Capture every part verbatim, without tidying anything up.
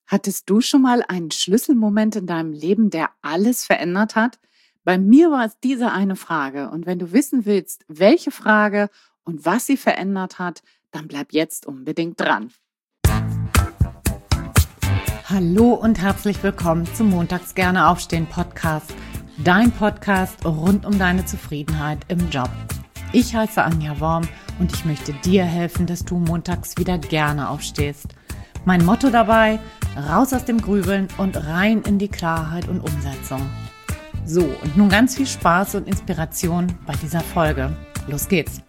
Hattest du schon mal einen Schlüsselmoment in deinem Leben, der alles verändert hat? Bei mir war es diese eine Frage. Und wenn du wissen willst, welche Frage und was sie verändert hat, dann bleib jetzt unbedingt dran. Hallo und herzlich willkommen zum Montags gerne aufstehen Podcast. Dein Podcast rund um deine Zufriedenheit im Job. Ich heiße Anja Worm und ich möchte dir helfen, dass du montags wieder gerne aufstehst. Mein Motto dabei: raus aus dem Grübeln und rein in die Klarheit und Umsetzung. So, und nun ganz viel Spaß und Inspiration bei dieser Folge. Los geht's!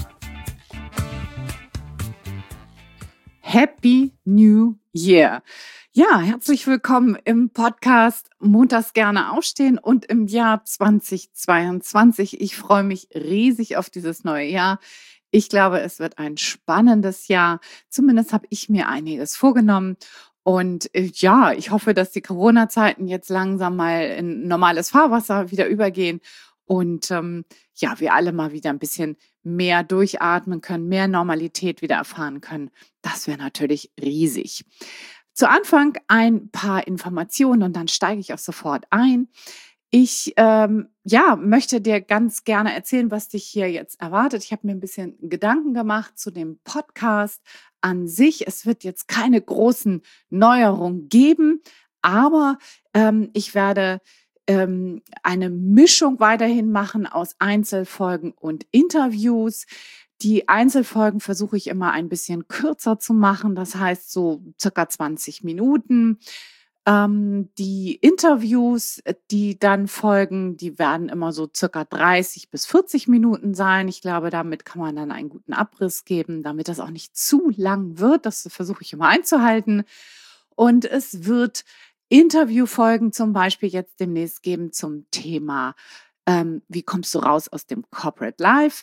Happy New Year! Ja, herzlich willkommen im Podcast Montags gerne aufstehen und im Jahr zweitausendzweiundzwanzig. Ich freue mich riesig auf dieses neue Jahr. Ich glaube, es wird ein spannendes Jahr. Zumindest habe ich mir einiges vorgenommen. Und äh, ja, ich hoffe, dass die Corona-Zeiten jetzt langsam mal in normales Fahrwasser wieder übergehen und ähm, ja, wir alle mal wieder ein bisschen mehr durchatmen können, mehr Normalität wieder erfahren können. Das wäre natürlich riesig. Zu Anfang ein paar Informationen und dann steige ich auch sofort ein. Ich ähm, ja, möchte dir ganz gerne erzählen, was dich hier jetzt erwartet. Ich habe mir ein bisschen Gedanken gemacht zu dem Podcast an sich. Es wird jetzt keine großen Neuerungen geben, aber ähm, ich werde ähm, eine Mischung weiterhin machen aus Einzelfolgen und Interviews. Die Einzelfolgen versuche ich immer ein bisschen kürzer zu machen, das heißt so circa zwanzig Minuten. Ähm, die Interviews, die dann folgen, die werden immer so circa dreißig bis vierzig Minuten sein. Ich glaube, damit kann man dann einen guten Abriss geben, damit das auch nicht zu lang wird. Das versuche ich immer einzuhalten. Und es wird Interviewfolgen zum Beispiel jetzt demnächst geben zum Thema, ähm, wie kommst du raus aus dem Corporate Life?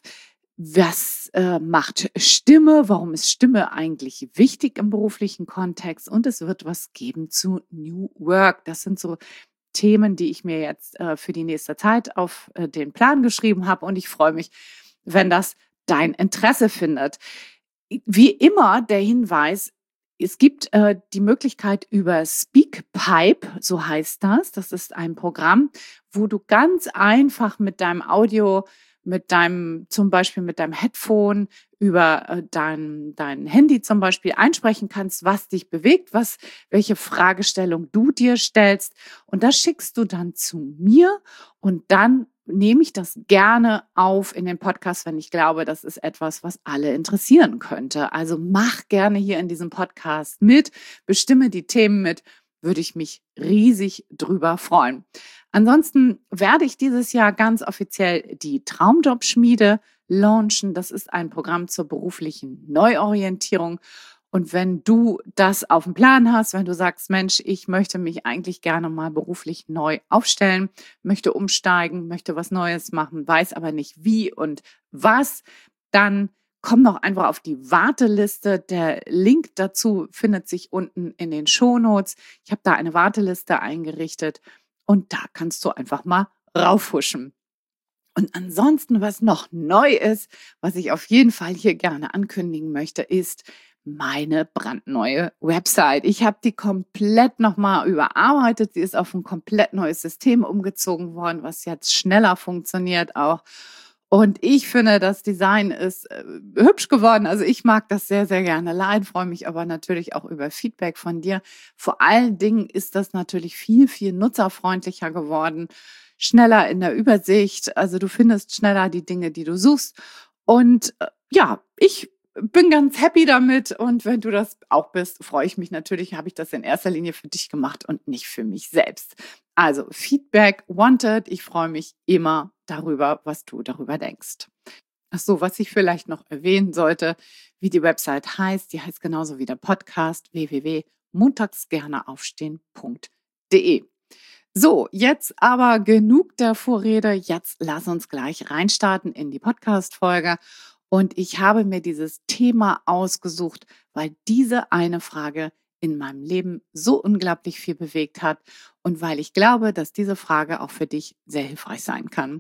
Was äh, macht Stimme? Warum ist Stimme eigentlich wichtig im beruflichen Kontext? Und es wird was geben zu New Work. Das sind so Themen, die ich mir jetzt äh, für die nächste Zeit auf äh, den Plan geschrieben habe. Und ich freue mich, wenn das dein Interesse findet. Wie immer der Hinweis: Es gibt äh, die Möglichkeit über Speakpipe, so heißt das. Das ist ein Programm, wo du ganz einfach mit deinem Audio, mit deinem, zum Beispiel mit deinem Headphone über äh, dein, dein Handy zum Beispiel einsprechen kannst, was dich bewegt, was, welche Fragestellung du dir stellst. Und das schickst du dann zu mir und dann nehme ich das gerne auf in den Podcast, wenn ich glaube, das ist etwas, was alle interessieren könnte. Also mach gerne hier in diesem Podcast mit, bestimme die Themen mit, würde ich mich riesig drüber freuen. Ansonsten werde ich dieses Jahr ganz offiziell die Traumjob-Schmiede launchen. Das ist ein Programm zur beruflichen Neuorientierung. Und wenn du das auf dem Plan hast, wenn du sagst, Mensch, ich möchte mich eigentlich gerne mal beruflich neu aufstellen, möchte umsteigen, möchte was Neues machen, weiß aber nicht wie und was, dann komm doch einfach auf die Warteliste. Der Link dazu findet sich unten in den Shownotes. Ich habe da eine Warteliste eingerichtet und da kannst du einfach mal raufhuschen. Und ansonsten, was noch neu ist, was ich auf jeden Fall hier gerne ankündigen möchte, ist meine brandneue Website. Ich habe die komplett nochmal überarbeitet. Sie ist auf ein komplett neues System umgezogen worden, was jetzt schneller funktioniert auch. Und ich finde, das Design ist äh, hübsch geworden. Also ich mag das sehr, sehr gerne leiden, freue mich aber natürlich auch über Feedback von dir. Vor allen Dingen ist das natürlich viel, viel nutzerfreundlicher geworden, schneller in der Übersicht. Also du findest schneller die Dinge, die du suchst. Und äh, ja, ich bin ganz happy damit. Und wenn du das auch bist, freue ich mich natürlich, habe ich das in erster Linie für dich gemacht und nicht für mich selbst. Also Feedback wanted. Ich freue mich immer darüber, was du darüber denkst. Ach so, was ich vielleicht noch erwähnen sollte, wie die Website heißt. Die heißt genauso wie der Podcast w w w punkt montagsgerneaufstehen punkt de. So, jetzt aber genug der Vorrede. Jetzt lass uns gleich reinstarten in die Podcast-Folge. Und ich habe mir dieses Thema ausgesucht, weil diese eine Frage in meinem Leben so unglaublich viel bewegt hat und weil ich glaube, dass diese Frage auch für dich sehr hilfreich sein kann.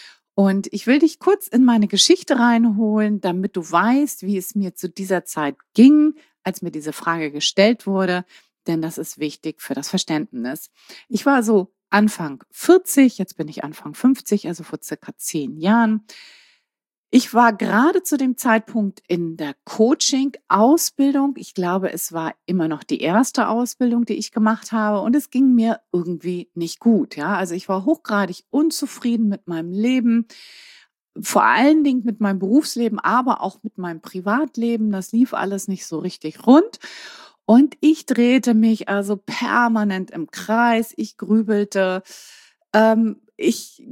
Und ich will dich kurz in meine Geschichte reinholen, damit du weißt, wie es mir zu dieser Zeit ging, als mir diese Frage gestellt wurde. denn das ist wichtig für das Verständnis. Ich war so Anfang vierzig, jetzt bin ich Anfang fünfzig, also vor circa zehn Jahren. Ich war gerade zu dem Zeitpunkt in der Coaching-Ausbildung. Ich glaube, es war immer noch die erste Ausbildung, die ich gemacht habe, und es ging mir irgendwie nicht gut. Ja, also ich war hochgradig unzufrieden mit meinem Leben, vor allen Dingen mit meinem Berufsleben, aber auch mit meinem Privatleben. Das lief alles nicht so richtig rund. Und ich drehte mich also permanent im Kreis. Ich grübelte. Ähm, ich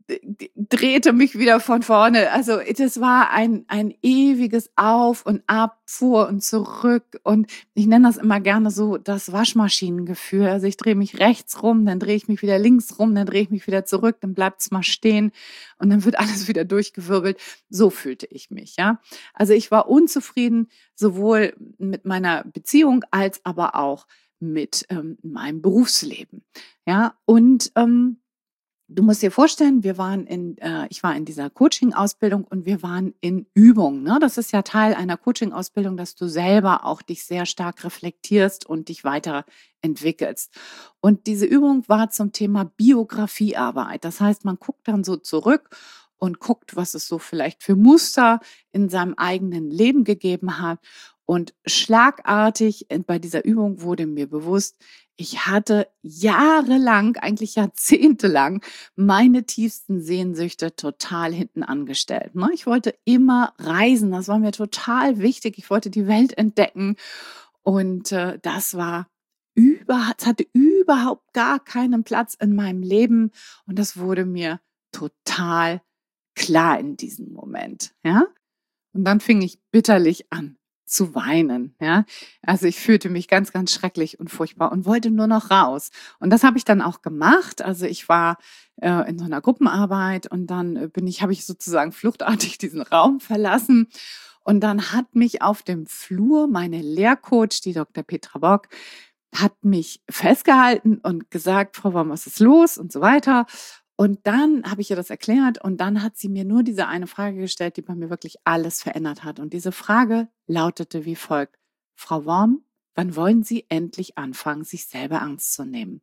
drehte mich wieder von vorne. Also das war ein, ein ewiges Auf und Ab, vor und zurück. Und ich nenne das immer gerne so das Waschmaschinengefühl. Also ich drehe mich rechts rum, dann drehe ich mich wieder links rum, dann drehe ich mich wieder zurück, dann bleibt es mal stehen und dann wird alles wieder durchgewirbelt. So fühlte ich mich, ja. Also ich war unzufrieden, sowohl mit meiner Beziehung als aber auch mit ähm, meinem Berufsleben, ja. Und ähm, du musst dir vorstellen, wir waren in, äh, ich war in dieser Coaching-Ausbildung und wir waren in Übung. Ne? Das ist ja Teil einer Coaching-Ausbildung, dass du selber auch dich sehr stark reflektierst und dich weiterentwickelst. Und diese Übung war zum Thema Biografiearbeit. Das heißt, man guckt dann so zurück und guckt, was es so vielleicht für Muster in seinem eigenen Leben gegeben hat. Und schlagartig bei dieser Übung wurde mir bewusst, ich hatte jahrelang, eigentlich jahrzehntelang, meine tiefsten Sehnsüchte total hinten angestellt. Ne? Ich wollte immer reisen, das war mir total wichtig. Ich wollte die Welt entdecken und äh, das war über, es hatte überhaupt gar keinen Platz in meinem Leben und das wurde mir total klar in diesem Moment. Ja? Und dann fing ich bitterlich an zu weinen, ja. Also ich fühlte mich ganz, ganz schrecklich und furchtbar und wollte nur noch raus. Und das habe ich dann auch gemacht. Also ich war äh, in so einer Gruppenarbeit und dann bin ich, habe ich sozusagen fluchtartig diesen Raum verlassen. Und dann hat mich auf dem Flur meine Lehrcoach, die Doktor Petra Bock, hat mich festgehalten und gesagt, Frau Worm, was ist los und so weiter. Und dann habe ich ihr das erklärt und dann hat sie mir nur diese eine Frage gestellt, die bei mir wirklich alles verändert hat. Und diese Frage lautete wie folgt: Frau Worm, wann wollen Sie endlich anfangen, sich selber ernst zu nehmen?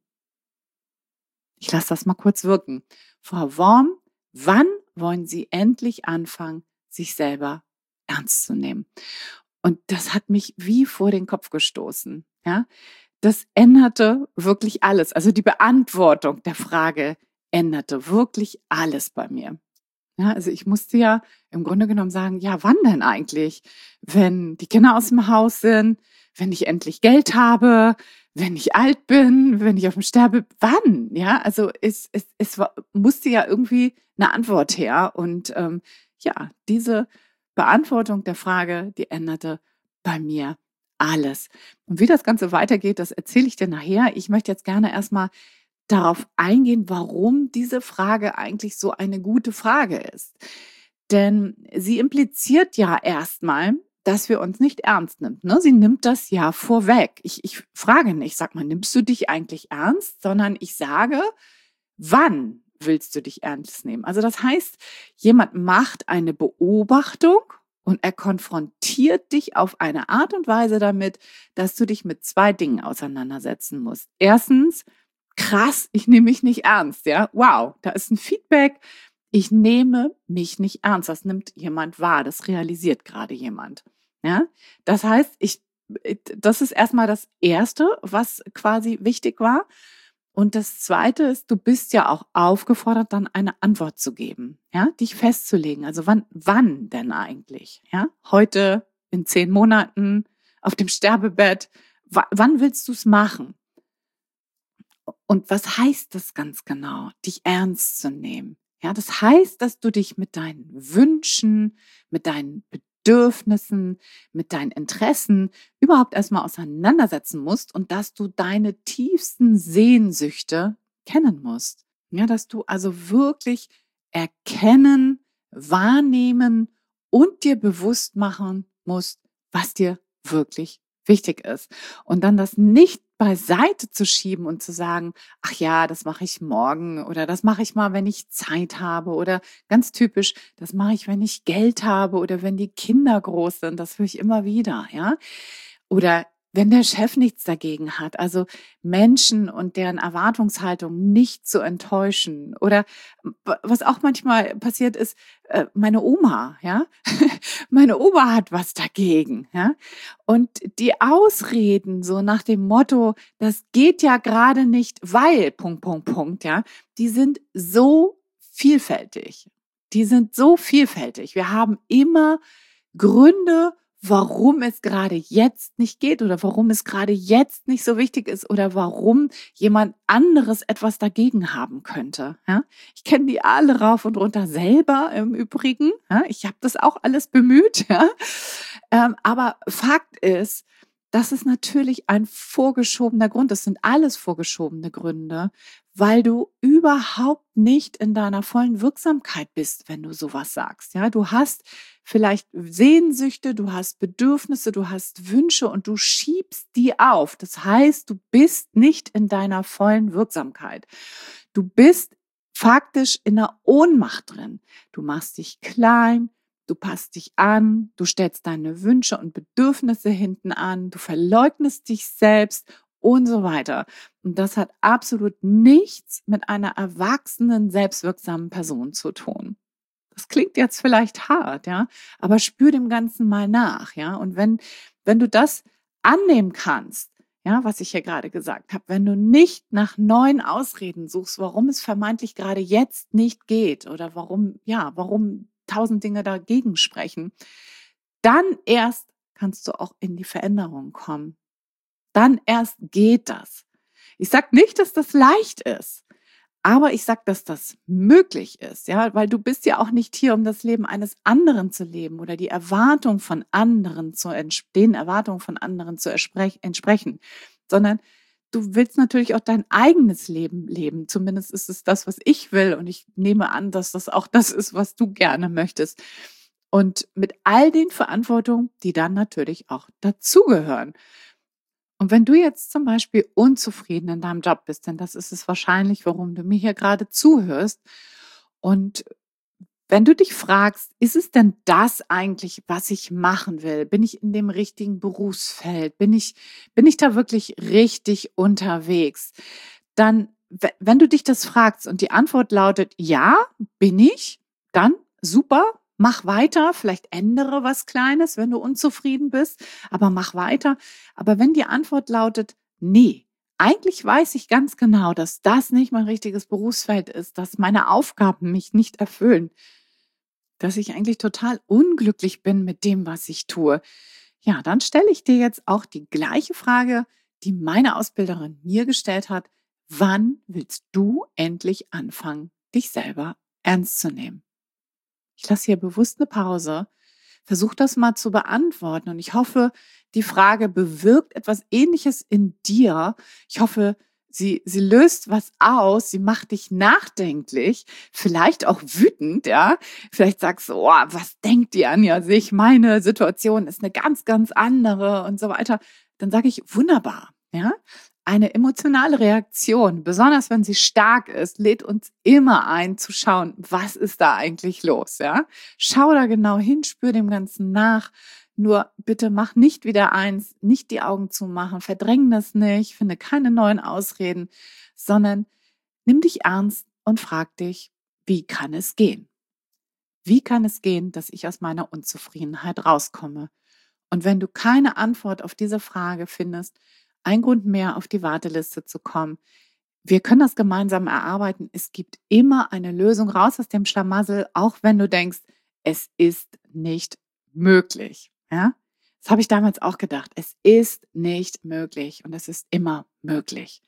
Ich lasse das mal kurz wirken. Frau Worm, wann wollen Sie endlich anfangen, sich selber ernst zu nehmen? Und das hat mich wie vor den Kopf gestoßen. Ja, das änderte wirklich alles. Also die Beantwortung der Frage änderte wirklich alles bei mir. Ja, also ich musste ja im Grunde genommen sagen, ja, wann denn eigentlich? Wenn die Kinder aus dem Haus sind, wenn ich endlich Geld habe, wenn ich alt bin, wenn ich auf dem Sterbe, wann? Ja, also es, es, es war, musste ja irgendwie eine Antwort her. Und ähm, ja, diese Beantwortung der Frage, die änderte bei mir alles. Und wie das Ganze weitergeht, das erzähle ich dir nachher. Ich möchte jetzt gerne erstmal darauf eingehen, warum diese Frage eigentlich so eine gute Frage ist. Denn sie impliziert ja erstmal, dass wir uns nicht ernst nimmt. Ne? Sie nimmt das ja vorweg. Ich, ich frage nicht, sag mal, nimmst du dich eigentlich ernst? Sondern ich sage, wann willst du dich ernst nehmen? Also das heißt, jemand macht eine Beobachtung und er konfrontiert dich auf eine Art und Weise damit, dass du dich mit zwei Dingen auseinandersetzen musst. Erstens, krass, ich nehme mich nicht ernst, ja. Wow, da ist ein Feedback. Ich nehme mich nicht ernst. Das nimmt jemand wahr. Das realisiert gerade jemand, ja. Das heißt, ich, das ist erstmal das Erste, was quasi wichtig war. Und das Zweite ist, du bist ja auch aufgefordert, dann eine Antwort zu geben, ja, dich festzulegen. Also wann, wann denn eigentlich, ja? Heute, in zehn Monaten, auf dem Sterbebett. W- wann willst du es machen? Und was heißt das ganz genau, dich ernst zu nehmen? Ja, das heißt, dass du dich mit deinen Wünschen, mit deinen Bedürfnissen, mit deinen Interessen überhaupt erstmal auseinandersetzen musst und dass du deine tiefsten Sehnsüchte kennen musst. Ja, dass du also wirklich erkennen, wahrnehmen und dir bewusst machen musst, was dir wirklich wichtig ist. Und dann das nicht beiseite zu schieben und zu sagen, ach ja, das mache ich morgen oder das mache ich mal, wenn ich Zeit habe oder ganz typisch, das mache ich, wenn ich Geld habe oder wenn die Kinder groß sind. Das höre ich immer wieder, ja. Oder wenn der Chef nichts dagegen hat, also Menschen und deren Erwartungshaltung nicht zu enttäuschen. Oder w- was auch manchmal passiert ist, äh, meine Oma, ja, meine Oma hat was dagegen, ja. Und die Ausreden so nach dem Motto, das geht ja gerade nicht, weil, Punkt, Punkt, Punkt, ja, die sind so vielfältig. Die sind so vielfältig. Wir haben immer Gründe, warum es gerade jetzt nicht geht oder warum es gerade jetzt nicht so wichtig ist oder warum jemand anderes etwas dagegen haben könnte. Ja? Ich kenne die alle rauf und runter selber im Übrigen. Ja? Ich habe das auch alles bemüht. Ja? Ähm, aber Fakt ist, das ist natürlich ein vorgeschobener Grund. Das sind alles vorgeschobene Gründe, weil du überhaupt nicht in deiner vollen Wirksamkeit bist, wenn du sowas sagst. Ja, du hast vielleicht Sehnsüchte, du hast Bedürfnisse, du hast Wünsche und du schiebst die auf. Das heißt, du bist nicht in deiner vollen Wirksamkeit. Du bist faktisch in einer Ohnmacht drin. Du machst dich klein, du passt dich an, du stellst deine Wünsche und Bedürfnisse hinten an, du verleugnest dich selbst und so weiter. Und das hat absolut nichts mit einer erwachsenen, selbstwirksamen Person zu tun. Das klingt jetzt vielleicht hart, ja, aber spür dem Ganzen mal nach, ja. Und wenn, wenn du das annehmen kannst, ja, was ich hier gerade gesagt habe, wenn du nicht nach neuen Ausreden suchst, warum es vermeintlich gerade jetzt nicht geht oder warum, ja, warum tausend Dinge dagegen sprechen, dann erst kannst du auch in die Veränderung kommen. Dann erst geht das. Ich sag nicht, dass das leicht ist. Aber ich sag, dass das möglich ist, ja, weil du bist ja auch nicht hier, um das Leben eines anderen zu leben oder die Erwartung von anderen zu den Erwartungen von anderen zu entsprechen, sondern du willst natürlich auch dein eigenes Leben leben. Zumindest ist es das, was ich will, und ich nehme an, dass das auch das ist, was du gerne möchtest. Und mit all den Verantwortungen, die dann natürlich auch dazugehören. Und wenn du jetzt zum Beispiel unzufrieden in deinem Job bist, denn das ist es wahrscheinlich, warum du mir hier gerade zuhörst, und wenn du dich fragst, ist es denn das eigentlich, was ich machen will? Bin ich in dem richtigen Berufsfeld? Bin ich, bin ich da wirklich richtig unterwegs? Dann, we- wenn du dich das fragst und die Antwort lautet, ja, bin ich, dann super. Mach weiter, vielleicht ändere was Kleines, wenn du unzufrieden bist, aber mach weiter. Aber wenn die Antwort lautet, nee, eigentlich weiß ich ganz genau, dass das nicht mein richtiges Berufsfeld ist, dass meine Aufgaben mich nicht erfüllen, dass ich eigentlich total unglücklich bin mit dem, was ich tue, ja, dann stelle ich dir jetzt auch die gleiche Frage, die meine Ausbilderin mir gestellt hat. Wann willst du endlich anfangen, dich selber ernst zu nehmen? Ich lasse hier bewusst eine Pause. Versuch das mal zu beantworten. Und ich hoffe, die Frage bewirkt etwas Ähnliches in dir. Ich hoffe, sie, sie löst was aus. Sie macht dich nachdenklich, vielleicht auch wütend, ja. Vielleicht sagst du, oh, was denkt die Anja sich? Meine Situation ist eine ganz, ganz andere und so weiter. Dann sage ich, wunderbar, ja. Eine emotionale Reaktion, besonders wenn sie stark ist, lädt uns immer ein zu schauen, was ist da eigentlich los, ja? Schau da genau hin, spür dem Ganzen nach. Nur bitte mach nicht wieder eins, nicht die Augen zumachen, verdräng das nicht, finde keine neuen Ausreden, sondern nimm dich ernst und frag dich, wie kann es gehen? Wie kann es gehen, dass ich aus meiner Unzufriedenheit rauskomme? Und wenn du keine Antwort auf diese Frage findest, ein Grund mehr, auf die Warteliste zu kommen. Wir können das gemeinsam erarbeiten. Es gibt immer eine Lösung raus aus dem Schlamassel, auch wenn du denkst, es ist nicht möglich. Ja? Das habe ich damals auch gedacht. Es ist nicht möglich und es ist immer möglich.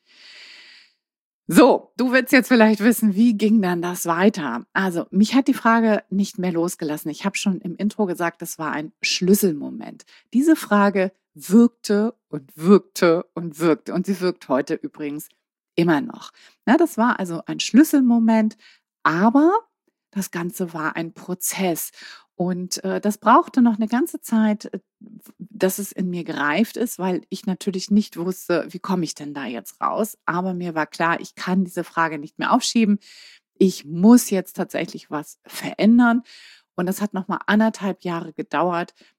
So, du willst jetzt vielleicht wissen, wie ging dann das weiter? Also, mich hat die Frage nicht mehr losgelassen. Ich habe schon im Intro gesagt, das war ein Schlüsselmoment. Diese Frage wirkte und wirkte und wirkte. Und sie wirkt heute übrigens immer noch. Na, das war also ein Schlüsselmoment, aber das Ganze war ein Prozess. Und äh, das brauchte noch eine ganze Zeit, äh, dass es in mir gereift ist, weil ich natürlich nicht wusste, wie komme ich denn da jetzt raus. Aber mir war klar, ich kann diese Frage nicht mehr aufschieben. Ich muss jetzt tatsächlich was verändern. Und das hat nochmal anderthalb Jahre gedauert,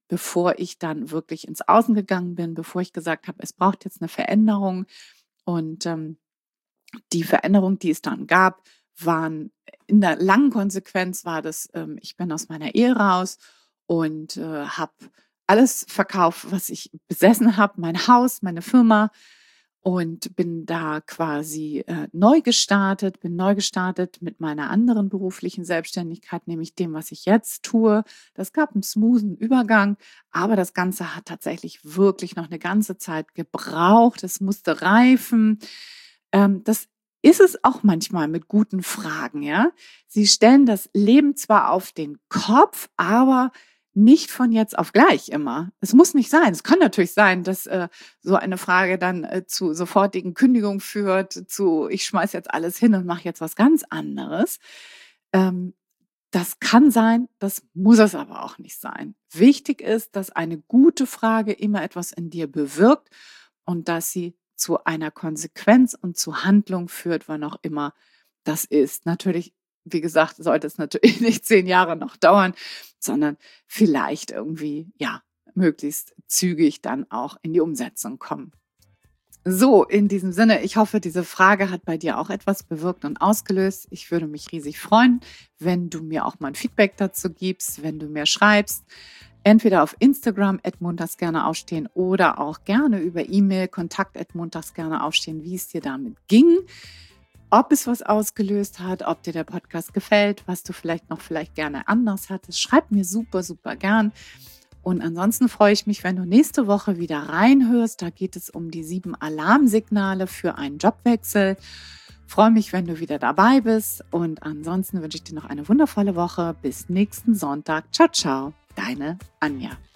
bevor ich dann wirklich ins Außen gegangen bin, bevor ich gesagt habe, es braucht jetzt eine Veränderung. Und ähm, die Veränderung, die es dann gab, waren in der langen Konsequenz war das, ähm, ich bin aus meiner Ehe raus und äh, habe alles verkauft, was ich besessen habe, mein Haus, meine Firma, und bin da quasi äh, neu gestartet, bin neu gestartet mit meiner anderen beruflichen Selbstständigkeit, nämlich dem, was ich jetzt tue. Das gab einen smoothen Übergang, aber das Ganze hat tatsächlich wirklich noch eine ganze Zeit gebraucht. Es musste reifen. Ähm, das ist es auch manchmal mit guten Fragen, ja. Sie stellen das Leben zwar auf den Kopf, aber nicht von jetzt auf gleich immer. Es muss nicht sein. Es kann natürlich sein, dass äh, so eine Frage dann äh, zu sofortigen Kündigungen führt, zu ich schmeiß jetzt alles hin und mache jetzt was ganz anderes. Ähm, das kann sein, das muss es aber auch nicht sein. Wichtig ist, dass eine gute Frage immer etwas in dir bewirkt und dass sie zu einer Konsequenz und zu Handlung führt, wann auch immer das ist. Natürlich, wie gesagt, sollte es natürlich nicht zehn Jahre noch dauern, sondern vielleicht irgendwie, ja, möglichst zügig dann auch in die Umsetzung kommen. So, in diesem Sinne, ich hoffe, diese Frage hat bei dir auch etwas bewirkt und ausgelöst. Ich würde mich riesig freuen, wenn du mir auch mal ein Feedback dazu gibst, wenn du mir schreibst, entweder auf Instagram at montagsgerneaufstehen oder auch gerne über E-Mail kontakt at montagsgerneaufstehen, wie es dir damit ging, ob es was ausgelöst hat, ob dir der Podcast gefällt, was du vielleicht noch vielleicht gerne anders hattest. Schreib mir super, super gern. Und ansonsten freue ich mich, wenn du nächste Woche wieder reinhörst. Da geht es um die sieben Alarmsignale für einen Jobwechsel. Freue mich, wenn du wieder dabei bist. Und ansonsten wünsche ich dir noch eine wundervolle Woche. Bis nächsten Sonntag. Ciao, ciao. Deine Anja.